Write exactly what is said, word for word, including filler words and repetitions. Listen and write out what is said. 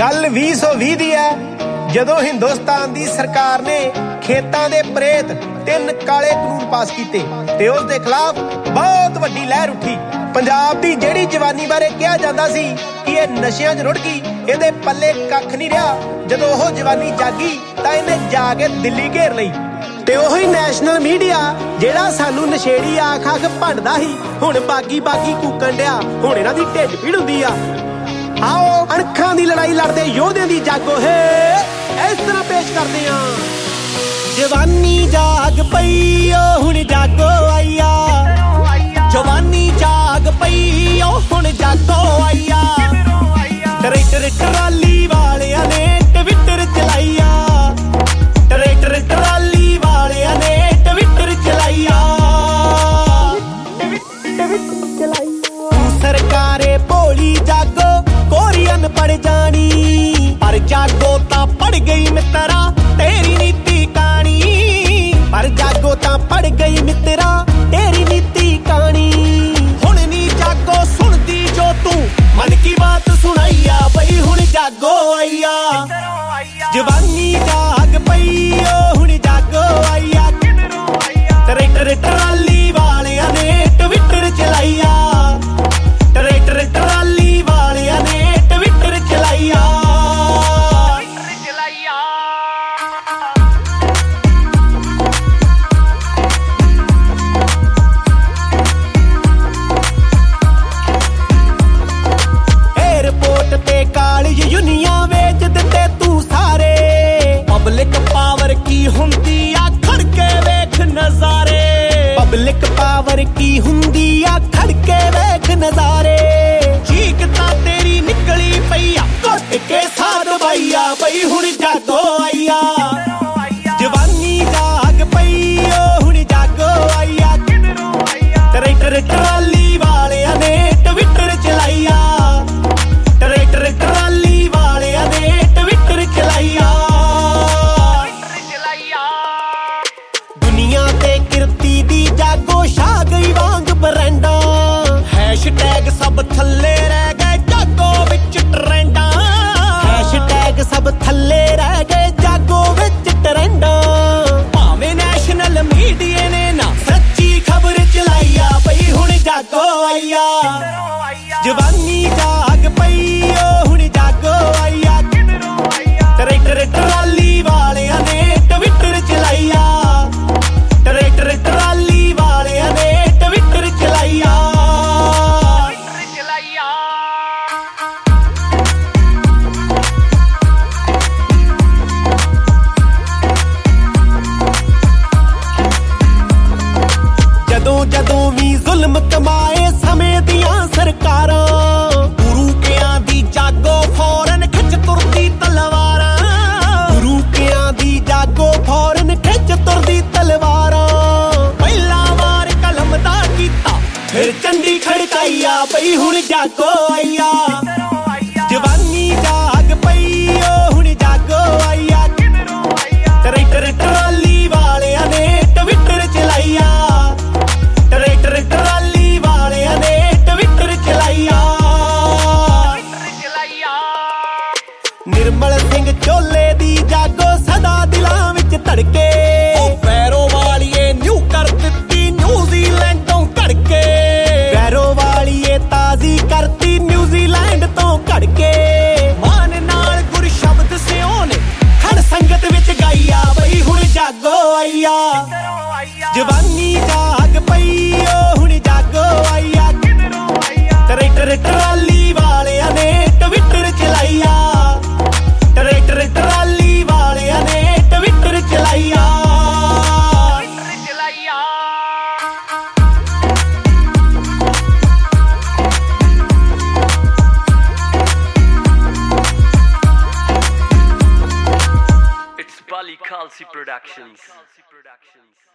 गल ਵੀਹ ਸੌ ਵੀਹ ਦੀ है ਜਦੋਂ ਹਿੰਦੁਸਤਾਨ ਦੀ ਸਰਕਾਰ ਨੇ ਖੇਤਾਂ ਦੇ ਪ੍ਰੇਤ ਤਿੰਨ ਕਾਲੇ ਕਾਨੂੰਨ ਪਾਸ ਕੀਤੇ ਤੇ ਉਸ ਦੇ ਖਿਲਾਫ ਬਹੁਤ ਵੱਡੀ ਲਹਿਰ ਉੱਠੀ। ਪੰਜਾਬ ਦੀ ਜਿਹੜੀ ਜਵਾਨੀ ਬਾਰੇ ਕਿਹਾ ਜਾਂਦਾ ਸੀ ਕਿ ਇਹ ਨਸ਼ਿਆਂ 'ਚ ਰੁੜ ਗਈ, ਇਹਦੇ ਪੱਲੇ ਕੱਖ ਨਹੀਂ ਰਿਹਾ। ਜਦੋਂ ਉਹ ਜਵਾਨੀ ਜਾਗੀ ਤਾਂ ਇਹਨੇ ਜਾ ਕੇ ਦਿੱਲੀ ਘੇਰ ਲਈ ਤੇ ਉਹੀ ਨੈਸ਼ਨਲ ਮੀਡੀਆ ਜਿਹੜਾ ਸਾਨੂੰ ਨਸ਼ੇੜੀ ਆਖ ਆਖ ਭੰਡਦਾ ਸੀ ਹੁਣ ਬਾਗੀ ਬਾਗੀ ਕੂਕਣ ਡਿਆ। ਹੁਣ ਇਹਨਾਂ ਦੀ ਢਿੱਡ ਪੀੜ ਹੁੰਦੀ ਆ। आओ अणखां दी लड़ाई लड़दे योधे दी जागो है इस तरह पेश करदे आ। जवानी जाग पई ओ हुण जागो आईया, जवानी जाग पई ओ हुण जागो आईया। ट्रैक्टर ट्राली वालियां ने ट्विटर चलाईया, ट्रैक्टर ट्राली वालियां ने ट्विटर चलाईया। सरकारे भोली जागो कोरियन पड़ जानी, पर जागो ता पड़ गई मित्रा तेरी नीति कहानी। पर जागो ता पड़ गई मित्रा तेरी नीति कहानी। हुण नी जागो सुनदी जो तू मन की बात सुनाईया, बई हुण जागो आईया। जवानी जाग पई ओ हुण जागो आईया। ट्रैक्टर ट्राली वालियां ने ट्विटर चलाईया, ट्रैक्टर ट्राली वालियां ने ट्विटर चलाईया। एयरपोर्ट ते कालेज यूनियां वेच दिते तू सारे। पब्लिक पावर की हुंदी आ खड़के वेख नजारे, पब्लिक पावर की हुंदी आ खड़के वेख नजारे। चीक ता तेरी निकली पईया घुट के साथ बाईया, बई हुण जागो आईया। जवानी जाग पई ओ हुण जागो आईया। ट्रैक्टर ट्राली वालियां ने ट्विटर चलाईया, ट्रैक्टर ट्राली वालियां ने ट्विटर चलाईया। दुनिया ते किरती दी जागो छा गई वांग बरैंडा। हैशटैग सब थल्ले रह गए जागो विच ट्रेंडा, हैशटैग सब थल्ले रह गए जागो विच ट्रेंडा। भावें नैशनल मीडिया ने ना सच्ची खबर चलाईया, बई हुण जागो आईया। जवानी जाग पई ओ हुण जागो आईया। ट्रैक्टर ट्राली वालियां ने ट्विटर चलाईया, ट्रैक्टर ट्राली वालियां ने ट्विटर चलाईया। जदों जदों भी जुल्म कमाए समय दियां सरकारां, गुरु कियां दी जागो फौरन खिच तुरदी तलवारां। गुरु कियां दी जागो फौरन खिच तुरदी तलवारां। पहला वार कलम दा कीता फिर चंडी खड़काईया, बई हुण जागो आईया। जवानी जाग पई ओ हुण जागो आईया। ट्रैक्टर ट्राली वालियां ने ट्विटर चलाईया, ट्रैक्टर ट्राली वालियां ने ट्विटर चलाईया। निर्मल सिंह चोले दी जागो सदा दिलां विच धड़के। पैरों वालिए न्यू कर दित्ती न्यूजीलैंड तो घड़के, पैरों वालिए ताजी करती न्यूजीलैंड तो घड़के। मान नाल गुर शब्द सिओ ने खड़ संगत विच गाईया, बई हुण जागो आईया। जवानी जाग पई ओ हुण जागो आईया। ट्रैक्टर ट्राली वालियां ने ट्विटर चलाईया, ट्रैक्टर ट्राली वालियां ने ट्विटर चलाईया। It's Bali Khalsi Productions.